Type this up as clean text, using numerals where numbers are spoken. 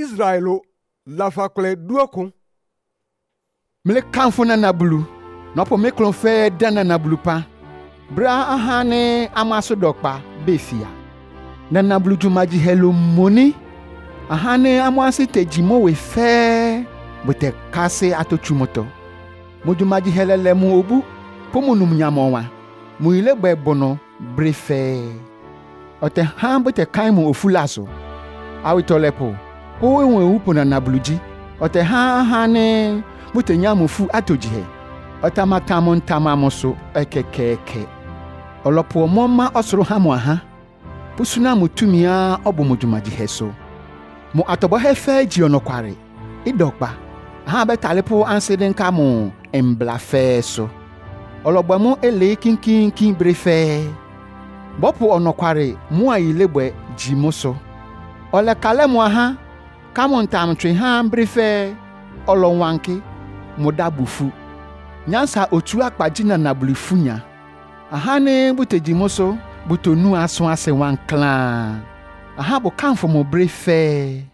Israelo la fakle duoko. Mle kanfo na nabulu. Nopo me klon fe dana nabulu pa. Bra ahane amaso dokpa befia. Na nabulu jumaji hello moni. Ahane amwasi tejimo we fe. Bote kase ato chumoto. Mojumaji helele mu obu. Pomo numnyamonwa. Muile bono brefe. Ote hambote kaimu ofulaso. Awitolepo. Owe upo na nabuluji. Ote hane bote nyamufu atojihe. Otamatamo ntamamoso ekekeke. Olopo moma osoro hamu aha. Pusuna mutumia obo mojumaji heso. Mo atobo hefe ji onokware. Idokpa. Ha betalepo anseden kamu embla feso. Ologba mu ele kinkin brefe. Bopu onokware mu ayilebwe jimoso. Ole kale mu aha kamu ntamtwe ha brefe olonwanke modabufu. Nyansa otu akpaji na nabulifunya. Ahane bute jimoso butonu aso ase wanklan. Aha bo kanfo mo brefe.